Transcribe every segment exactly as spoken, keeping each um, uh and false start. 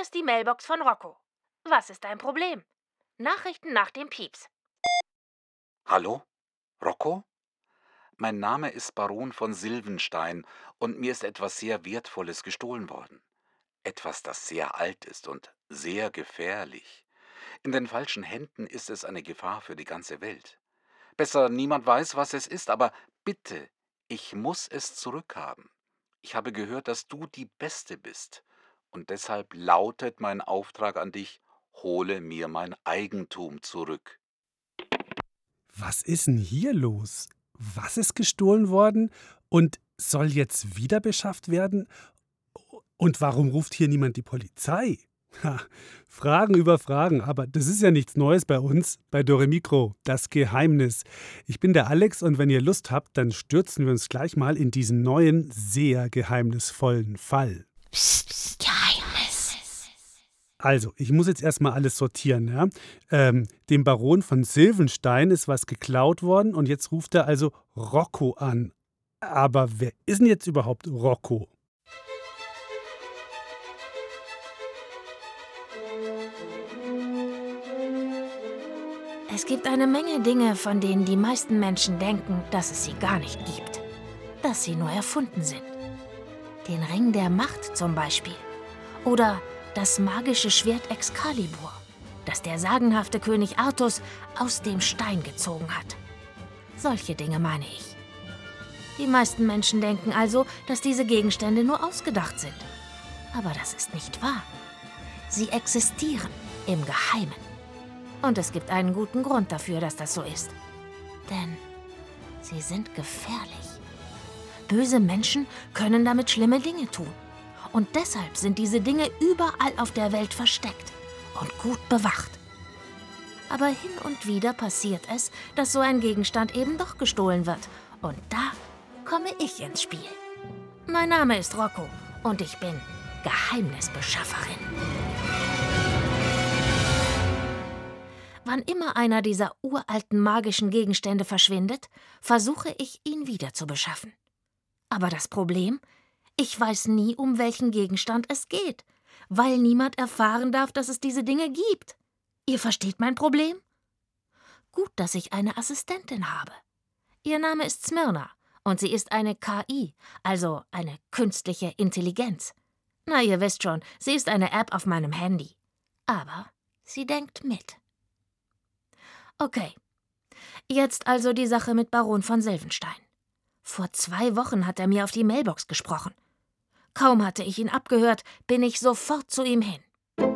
ist die Mailbox von Rocco. Was ist dein Problem? Nachrichten nach dem Pieps. Hallo? Rocco? Mein Name ist Baron von Silvenstein und mir ist etwas sehr Wertvolles gestohlen worden. Etwas, das sehr alt ist und sehr gefährlich. In den falschen Händen ist es eine Gefahr für die ganze Welt. Besser, niemand weiß, was es ist, aber bitte, ich muss es zurückhaben. Ich habe gehört, dass du die Beste bist. Und deshalb lautet mein Auftrag an dich: Hole mir mein Eigentum zurück. Was ist denn hier los? Was ist gestohlen worden und soll jetzt wieder beschafft werden? Und warum ruft hier niemand die Polizei? Ha, Fragen über Fragen, aber das ist ja nichts Neues bei uns, bei Dore Mikro, das Geheimnis. Ich bin der Alex und wenn ihr Lust habt, dann stürzen wir uns gleich mal in diesen neuen, sehr geheimnisvollen Fall. Psst, psst, Geheimnis. Also, ich muss jetzt erstmal alles sortieren. Ja? Ähm, dem Baron von Silvenstein ist was geklaut worden und jetzt ruft er also Rocco an. Aber wer ist denn jetzt überhaupt Rocco? Es gibt eine Menge Dinge, von denen die meisten Menschen denken, dass es sie gar nicht gibt. Dass sie nur erfunden sind. Den Ring der Macht zum Beispiel. Oder das magische Schwert Excalibur, das der sagenhafte König Artus aus dem Stein gezogen hat. Solche Dinge meine ich. Die meisten Menschen denken also, dass diese Gegenstände nur ausgedacht sind. Aber das ist nicht wahr. Sie existieren im Geheimen. Und es gibt einen guten Grund dafür, dass das so ist. Denn sie sind gefährlich. Böse Menschen können damit schlimme Dinge tun. Und deshalb sind diese Dinge überall auf der Welt versteckt und gut bewacht. Aber hin und wieder passiert es, dass so ein Gegenstand eben doch gestohlen wird. Und da komme ich ins Spiel. Mein Name ist Rocco und ich bin Geheimnisbeschafferin. Wann immer einer dieser uralten magischen Gegenstände verschwindet, versuche ich, ihn wieder zu beschaffen. Aber das Problem? Ich weiß nie, um welchen Gegenstand es geht, weil niemand erfahren darf, dass es diese Dinge gibt. Ihr versteht mein Problem? Gut, dass ich eine Assistentin habe. Ihr Name ist Smyrna und sie ist eine K I, also eine künstliche Intelligenz. Na, ihr wisst schon, sie ist eine App auf meinem Handy. Aber sie denkt mit. Okay, jetzt also die Sache mit Baron von Silvenstein. Vor zwei Wochen hat er mir auf die Mailbox gesprochen. Kaum hatte ich ihn abgehört, bin ich sofort zu ihm hin.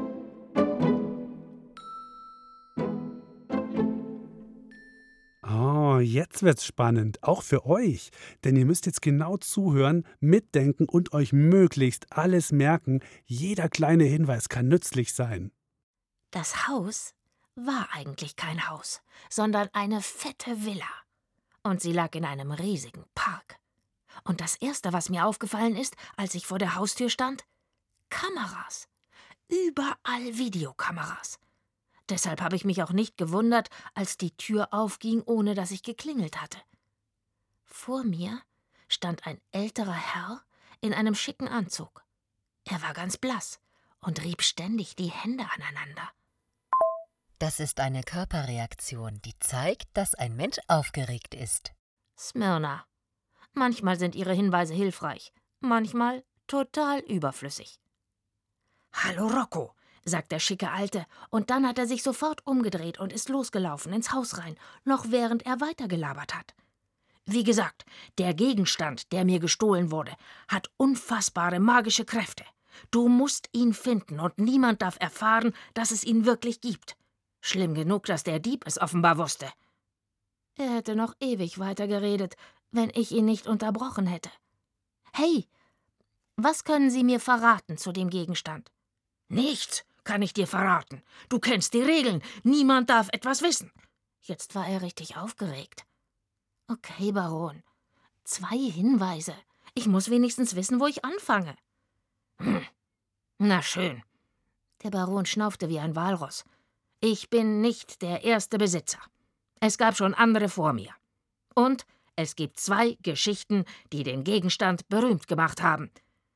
Oh, jetzt wird's spannend, auch für euch. Denn ihr müsst jetzt genau zuhören, mitdenken und euch möglichst alles merken. Jeder kleine Hinweis kann nützlich sein. Das Haus war eigentlich kein Haus, sondern eine fette Villa. Und sie lag in einem riesigen Park. Und das Erste, was mir aufgefallen ist, als ich vor der Haustür stand: Kameras. Überall Videokameras. Deshalb habe ich mich auch nicht gewundert, als die Tür aufging, ohne dass ich geklingelt hatte. Vor mir stand ein älterer Herr in einem schicken Anzug. Er war ganz blass und rieb ständig die Hände aneinander. Das ist eine Körperreaktion, die zeigt, dass ein Mensch aufgeregt ist. Smyrna. Manchmal sind ihre Hinweise hilfreich, manchmal total überflüssig. »Hallo Rocco«, sagt der schicke Alte, und dann hat er sich sofort umgedreht und ist losgelaufen ins Haus rein, noch während er weitergelabert hat. Wie gesagt, der Gegenstand, der mir gestohlen wurde, hat unfassbare magische Kräfte. Du musst ihn finden und niemand darf erfahren, dass es ihn wirklich gibt. Schlimm genug, dass der Dieb es offenbar wusste. Er hätte noch ewig weitergeredet, wenn ich ihn nicht unterbrochen hätte. »Hey, was können Sie mir verraten zu dem Gegenstand?« »Nichts kann ich dir verraten. Du kennst die Regeln. Niemand darf etwas wissen.« Jetzt war er richtig aufgeregt. »Okay, Baron. Zwei Hinweise. Ich muss wenigstens wissen, wo ich anfange.« »Hm, na schön.« Der Baron schnaufte wie ein Walross. »Ich bin nicht der erste Besitzer. Es gab schon andere vor mir. Und es gibt zwei Geschichten, die den Gegenstand berühmt gemacht haben.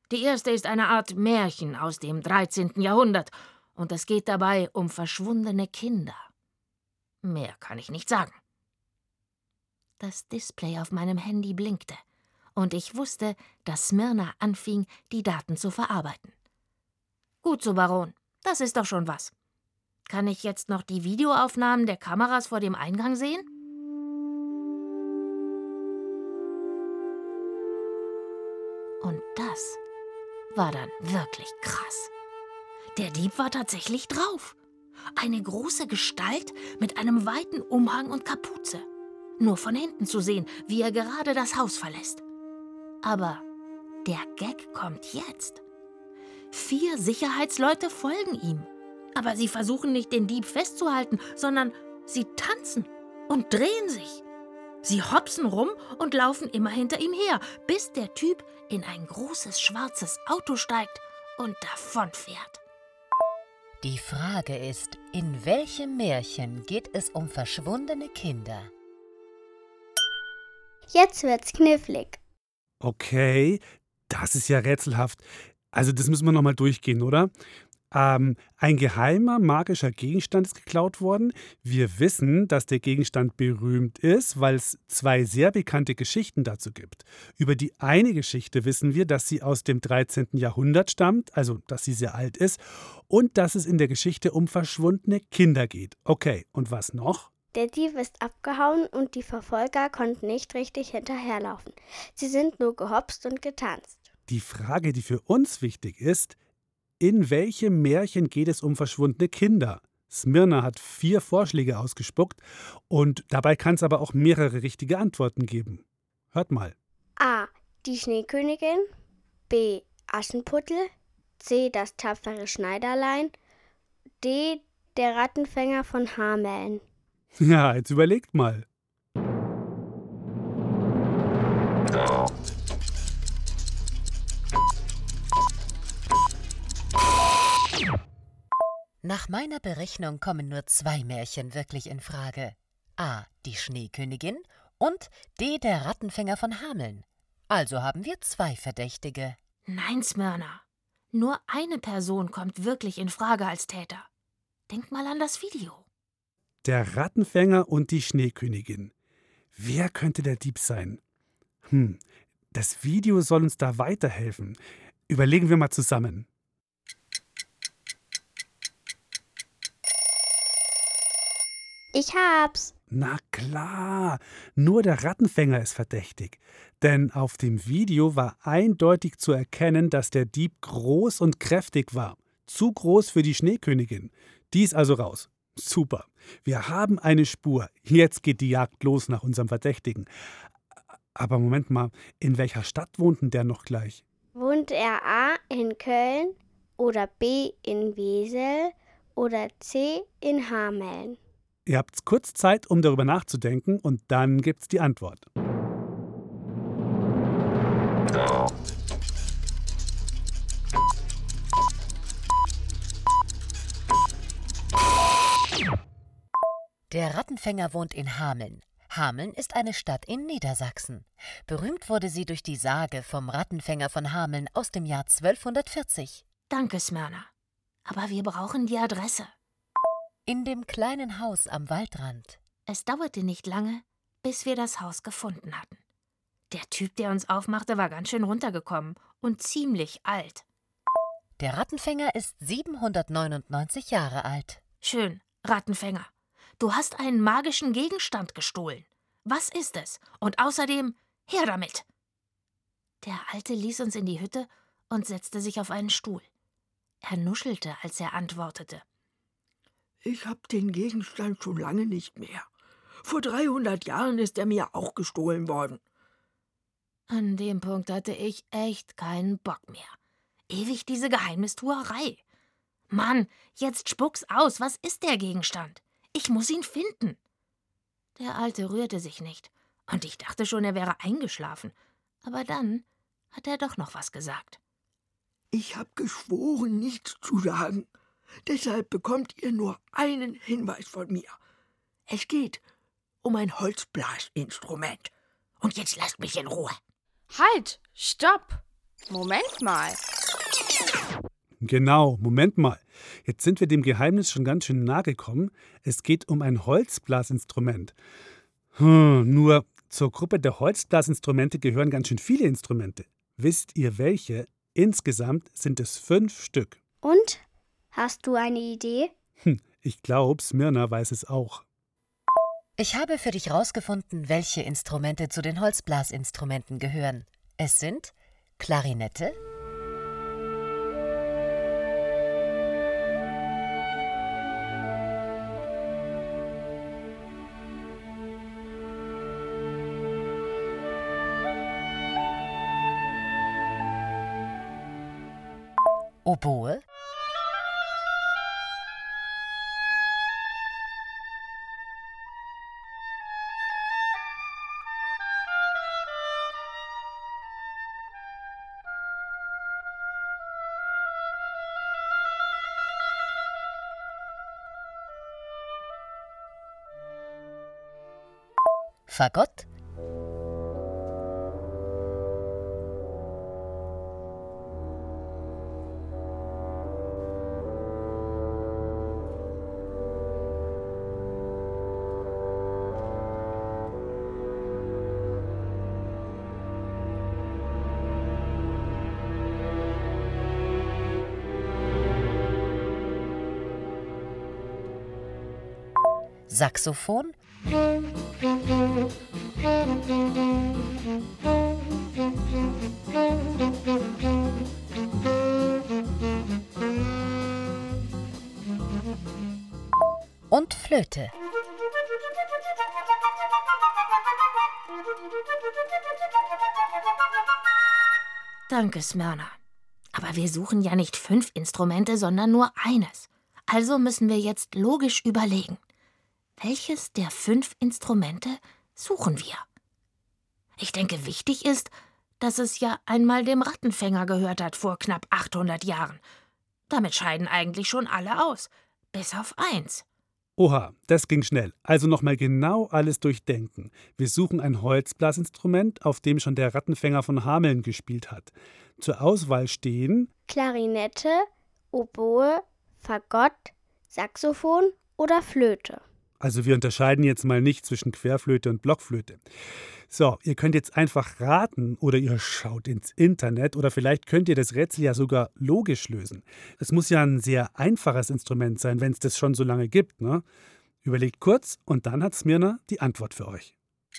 Die erste ist eine Art Märchen aus dem dreizehnten Jahrhundert und es geht dabei um verschwundene Kinder. Mehr kann ich nicht sagen. Das Display auf meinem Handy blinkte und ich wusste, dass Smyrna anfing, die Daten zu verarbeiten. Gut so, Baron, das ist doch schon was. Kann ich jetzt noch die Videoaufnahmen der Kameras vor dem Eingang sehen? Und das war dann wirklich krass. Der Dieb war tatsächlich drauf. Eine große Gestalt mit einem weiten Umhang und Kapuze. Nur von hinten zu sehen, wie er gerade das Haus verlässt. Aber der Gag kommt jetzt. Vier Sicherheitsleute folgen ihm. Aber sie versuchen nicht, den Dieb festzuhalten, sondern sie tanzen und drehen sich. Sie hopsen rum und laufen immer hinter ihm her, bis der Typ in ein großes schwarzes Auto steigt und davonfährt. Die Frage ist, in welchem Märchen geht es um verschwundene Kinder? Jetzt wird's knifflig. Okay, das ist ja rätselhaft. Also das müssen wir nochmal durchgehen, oder? Ähm, ein geheimer magischer Gegenstand ist geklaut worden. Wir wissen, dass der Gegenstand berühmt ist, weil es zwei sehr bekannte Geschichten dazu gibt. Über die eine Geschichte wissen wir, dass sie aus dem dreizehnten Jahrhundert stammt, also dass sie sehr alt ist, und dass es in der Geschichte um verschwundene Kinder geht. Okay, und was noch? Der Dieb ist abgehauen und die Verfolger konnten nicht richtig hinterherlaufen. Sie sind nur gehopst und getanzt. Die Frage, die für uns wichtig ist: In welchem Märchen geht es um verschwundene Kinder? Smyrna hat vier Vorschläge ausgespuckt und dabei kann es aber auch mehrere richtige Antworten geben. Hört mal. A. Die Schneekönigin. B. Aschenputtel. C. Das tapfere Schneiderlein. D. Der Rattenfänger von Hameln. Ja, jetzt überlegt mal. Nach meiner Berechnung kommen nur zwei Märchen wirklich in Frage. A. Die Schneekönigin und D. Der Rattenfänger von Hameln. Also haben wir zwei Verdächtige. Nein, Smyrna. Nur eine Person kommt wirklich in Frage als Täter. Denk mal an das Video. Der Rattenfänger und die Schneekönigin. Wer könnte der Dieb sein? Hm, das Video soll uns da weiterhelfen. Überlegen wir mal zusammen. Ich hab's. Na klar, nur der Rattenfänger ist verdächtig. Denn auf dem Video war eindeutig zu erkennen, dass der Dieb groß und kräftig war. Zu groß für die Schneekönigin. Die ist also raus. Super. Wir haben eine Spur. Jetzt geht die Jagd los nach unserem Verdächtigen. Aber Moment mal, in welcher Stadt wohnt denn der noch gleich? Wohnt er A. in Köln oder B. in Wesel oder C. in Hameln? Ihr habt kurz Zeit, um darüber nachzudenken, und dann gibt's die Antwort. Der Rattenfänger wohnt in Hameln. Hameln ist eine Stadt in Niedersachsen. Berühmt wurde sie durch die Sage vom Rattenfänger von Hameln aus dem Jahr zwölfhundertvierzig. Danke, Smyrna. Aber wir brauchen die Adresse. In dem kleinen Haus am Waldrand. Es dauerte nicht lange, bis wir das Haus gefunden hatten. Der Typ, der uns aufmachte, war ganz schön runtergekommen und ziemlich alt. Der Rattenfänger ist siebenhundertneunundneunzig Jahre alt. Schön, Rattenfänger. Du hast einen magischen Gegenstand gestohlen. Was ist es? Und außerdem, her damit! Der Alte ließ uns in die Hütte und setzte sich auf einen Stuhl. Er nuschelte, als er antwortete. Ich hab den Gegenstand schon lange nicht mehr. Vor dreihundert Jahren ist er mir auch gestohlen worden. An dem Punkt hatte ich echt keinen Bock mehr. Ewig diese Geheimnistuerei. Mann, jetzt spuck's aus. Was ist der Gegenstand? Ich muss ihn finden. Der Alte rührte sich nicht, und ich dachte schon, er wäre eingeschlafen. Aber dann hat er doch noch was gesagt. Ich hab geschworen, nichts zu sagen. Deshalb bekommt ihr nur einen Hinweis von mir. Es geht um ein Holzblasinstrument. Und jetzt lasst mich in Ruhe. Halt! Stopp! Moment mal. Genau, Moment mal. Jetzt sind wir dem Geheimnis schon ganz schön nahe gekommen. Es geht um ein Holzblasinstrument. Hm, nur zur Gruppe der Holzblasinstrumente gehören ganz schön viele Instrumente. Wisst ihr welche? Insgesamt sind es fünf Stück. Und? Hast du eine Idee? Hm, ich glaube, Smyrna weiß es auch. Ich habe für dich rausgefunden, welche Instrumente zu den Holzblasinstrumenten gehören. Es sind Klarinette, Oboe, Fagott, Saxophon, und Flöte. Danke, Smyrna. Aber wir suchen ja nicht fünf Instrumente, sondern nur eines. Also müssen wir jetzt logisch überlegen. Welches der fünf Instrumente suchen wir? Ich denke, wichtig ist, dass es ja einmal dem Rattenfänger gehört hat vor knapp achthundert Jahren. Damit scheiden eigentlich schon alle aus, bis auf eins. Oha, das ging schnell. Also nochmal genau alles durchdenken. Wir suchen ein Holzblasinstrument, auf dem schon der Rattenfänger von Hameln gespielt hat. Zur Auswahl stehen Klarinette, Oboe, Fagott, Saxophon oder Flöte. Also wir unterscheiden jetzt mal nicht zwischen Querflöte und Blockflöte. So, ihr könnt jetzt einfach raten oder ihr schaut ins Internet oder vielleicht könnt ihr das Rätsel ja sogar logisch lösen. Es muss ja ein sehr einfaches Instrument sein, wenn es das schon so lange gibt, ne? Überlegt kurz und dann hat Smyrna die Antwort für euch.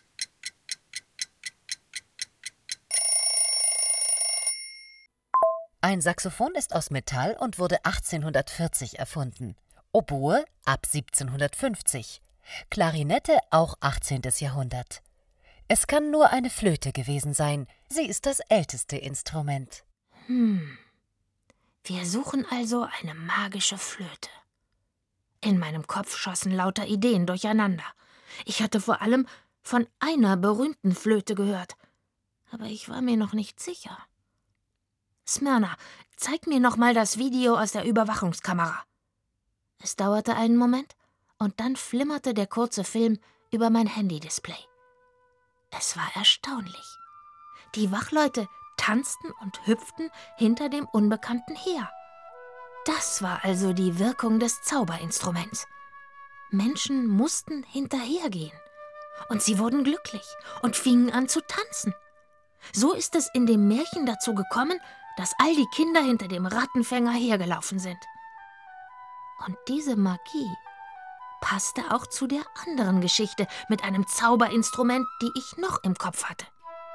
Ein Saxophon ist aus Metall und wurde achtzehnhundertvierzig erfunden. Oboe ab siebzehnhundertfünfzig. Klarinette auch achtzehntes Jahrhundert. Es kann nur eine Flöte gewesen sein. Sie ist das älteste Instrument. Hm. Wir suchen also eine magische Flöte. In meinem Kopf schossen lauter Ideen durcheinander. Ich hatte vor allem von einer berühmten Flöte gehört. Aber ich war mir noch nicht sicher. Smyrna, zeig mir noch mal das Video aus der Überwachungskamera. Es dauerte einen Moment und dann flimmerte der kurze Film über mein Handy-Display. Es war erstaunlich. Die Wachleute tanzten und hüpften hinter dem Unbekannten her. Das war also die Wirkung des Zauberinstruments. Menschen mussten hinterhergehen. Und sie wurden glücklich und fingen an zu tanzen. So ist es in dem Märchen dazu gekommen, dass all die Kinder hinter dem Rattenfänger hergelaufen sind. Und diese Magie passte auch zu der anderen Geschichte mit einem Zauberinstrument, die ich noch im Kopf hatte.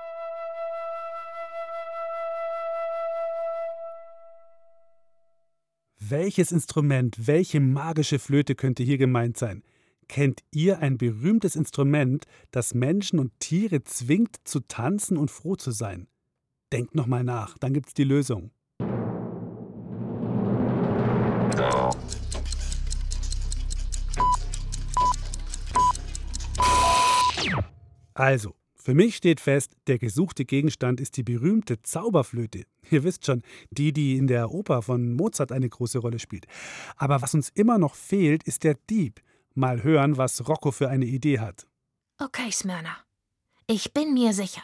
Welches Instrument, welche magische Flöte könnte hier gemeint sein? Kennt ihr ein berühmtes Instrument, das Menschen und Tiere zwingt zu tanzen und froh zu sein? Denkt nochmal nach, dann gibt's die Lösung. Also, für mich steht fest, der gesuchte Gegenstand ist die berühmte Zauberflöte. Ihr wisst schon, die, die in der Oper von Mozart eine große Rolle spielt. Aber was uns immer noch fehlt, ist der Dieb. Mal hören, was Rocco für eine Idee hat. Okay, Smyrna. Ich bin mir sicher.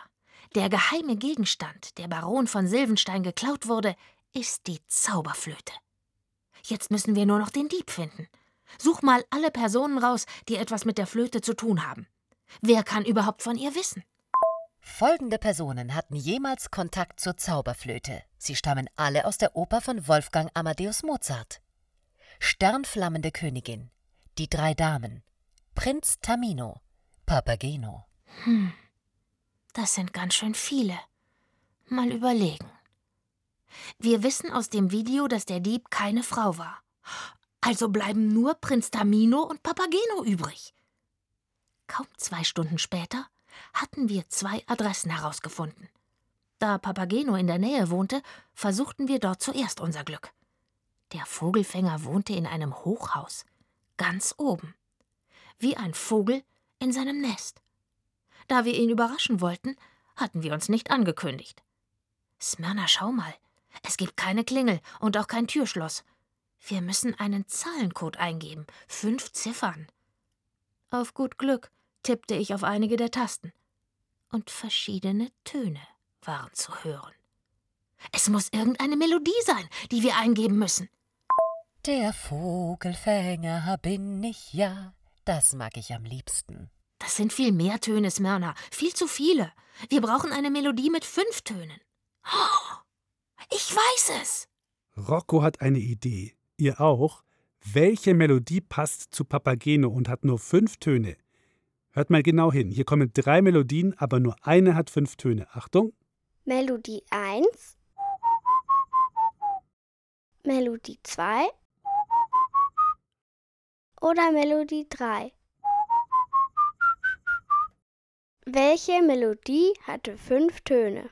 Der geheime Gegenstand, der Baron von Silvenstein geklaut wurde, ist die Zauberflöte. Jetzt müssen wir nur noch den Dieb finden. Such mal alle Personen raus, die etwas mit der Flöte zu tun haben. Wer kann überhaupt von ihr wissen? Folgende Personen hatten jemals Kontakt zur Zauberflöte. Sie stammen alle aus der Oper von Wolfgang Amadeus Mozart. Sternflammende Königin, die drei Damen, Prinz Tamino, Papageno. Hm, das sind ganz schön viele. Mal überlegen. Wir wissen aus dem Video, dass der Dieb keine Frau war. Also bleiben nur Prinz Tamino und Papageno übrig. Kaum zwei Stunden später hatten wir zwei Adressen herausgefunden. Da Papageno in der Nähe wohnte, versuchten wir dort zuerst unser Glück. Der Vogelfänger wohnte in einem Hochhaus, ganz oben. Wie ein Vogel in seinem Nest. Da wir ihn überraschen wollten, hatten wir uns nicht angekündigt. Smyrna, schau mal, es gibt keine Klingel und auch kein Türschloss. Wir müssen einen Zahlencode eingeben, fünf Ziffern. Auf gut Glück tippte ich auf einige der Tasten. Und verschiedene Töne waren zu hören. Es muss irgendeine Melodie sein, die wir eingeben müssen. Der Vogelfänger bin ich ja, das mag ich am liebsten. Das sind viel mehr Töne, Smyrna, viel zu viele. Wir brauchen eine Melodie mit fünf Tönen. Oh, ich weiß es. Rocco hat eine Idee. Ihr auch? Welche Melodie passt zu Papageno und hat nur fünf Töne? Hört mal genau hin. Hier kommen drei Melodien, aber nur eine hat fünf Töne. Achtung. Melodie eins, Melodie zwei oder Melodie drei. Welche Melodie hatte fünf Töne?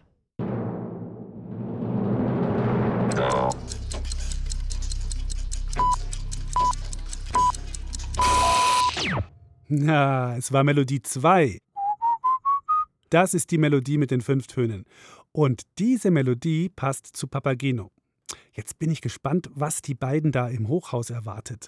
Na, es war Melodie zwei. Das ist die Melodie mit den fünf Tönen. Und diese Melodie passt zu Papageno. Jetzt bin ich gespannt, was die beiden da im Hochhaus erwartet.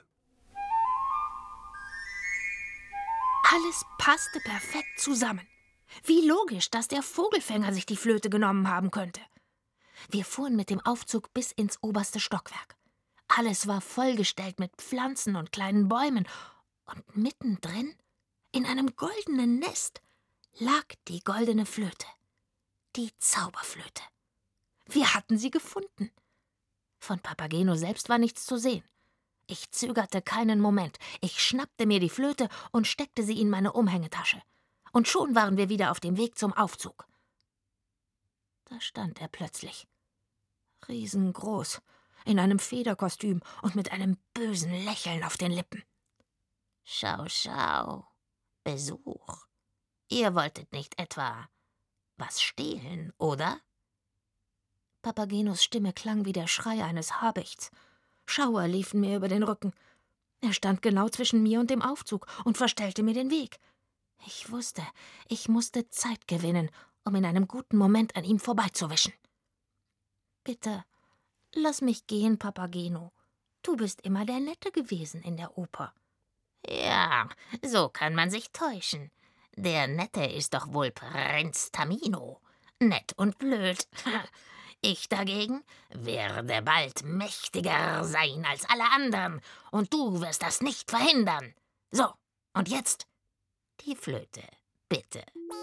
Alles passte perfekt zusammen. Wie logisch, dass der Vogelfänger sich die Flöte genommen haben könnte. Wir fuhren mit dem Aufzug bis ins oberste Stockwerk. Alles war vollgestellt mit Pflanzen und kleinen Bäumen. Und mittendrin, in einem goldenen Nest, lag die goldene Flöte. Die Zauberflöte. Wir hatten sie gefunden. Von Papageno selbst war nichts zu sehen. Ich zögerte keinen Moment. Ich schnappte mir die Flöte und steckte sie in meine Umhängetasche. Und schon waren wir wieder auf dem Weg zum Aufzug. Da stand er plötzlich. Riesengroß, in einem Federkostüm und mit einem bösen Lächeln auf den Lippen. Schau, schau, Besuch. Ihr wolltet nicht etwa was stehlen, oder? Papagenos Stimme klang wie der Schrei eines Habichts. Schauer liefen mir über den Rücken. Er stand genau zwischen mir und dem Aufzug und verstellte mir den Weg. Ich wusste, ich musste Zeit gewinnen, um in einem guten Moment an ihm vorbeizuwischen. Bitte, lass mich gehen, Papageno. Du bist immer der Nette gewesen in der Oper. Ja, so kann man sich täuschen. Der Nette ist doch wohl Prinz Tamino. Nett und blöd. Ich dagegen werde bald mächtiger sein als alle anderen, und du wirst das nicht verhindern. So, und jetzt die Flöte, bitte.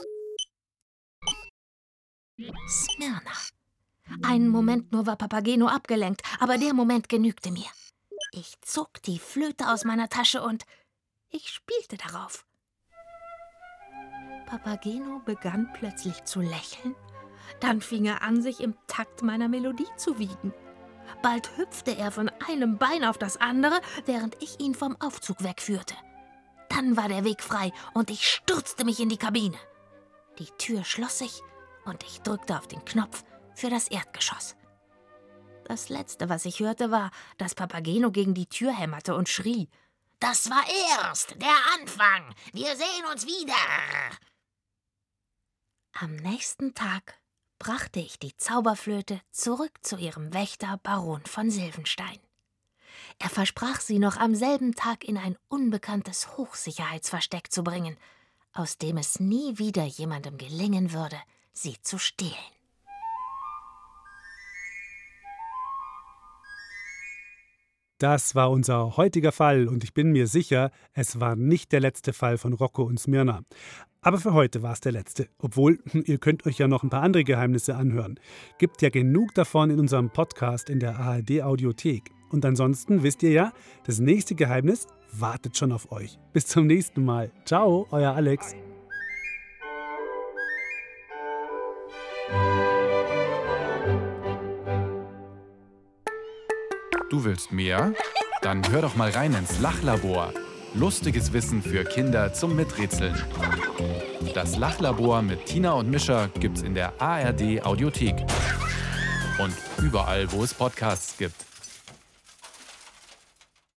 Smyrna. Einen Moment nur war Papageno abgelenkt, aber der Moment genügte mir. Ich zog die Flöte aus meiner Tasche und ich spielte darauf. Papageno begann plötzlich zu lächeln. Dann fing er an, sich im Takt meiner Melodie zu wiegen. Bald hüpfte er von einem Bein auf das andere, während ich ihn vom Aufzug wegführte. Dann war der Weg frei und ich stürzte mich in die Kabine. Die Tür schloss sich und ich drückte auf den Knopf für das Erdgeschoss. Das Letzte, was ich hörte, war, dass Papageno gegen die Tür hämmerte und schrie: »Das war erst der Anfang! Wir sehen uns wieder!« Am nächsten Tag brachte ich die Zauberflöte zurück zu ihrem Wächter Baron von Silvenstein. Er versprach, sie noch am selben Tag in ein unbekanntes Hochsicherheitsversteck zu bringen, aus dem es nie wieder jemandem gelingen würde, sie zu stehlen. Das war unser heutiger Fall und ich bin mir sicher, es war nicht der letzte Fall von Rocco und Smirna. Aber für heute war es der letzte. Obwohl, ihr könnt euch ja noch ein paar andere Geheimnisse anhören. Gibt ja genug davon in unserem Podcast in der A R D-Audiothek. Und ansonsten wisst ihr ja, das nächste Geheimnis wartet schon auf euch. Bis zum nächsten Mal. Ciao, euer Alex. Du willst mehr? Dann hör doch mal rein ins Lachlabor. Lustiges Wissen für Kinder zum Miträtseln. Das Lachlabor mit Tina und Mischa gibt's in der A R D-Audiothek. Und überall, wo es Podcasts gibt.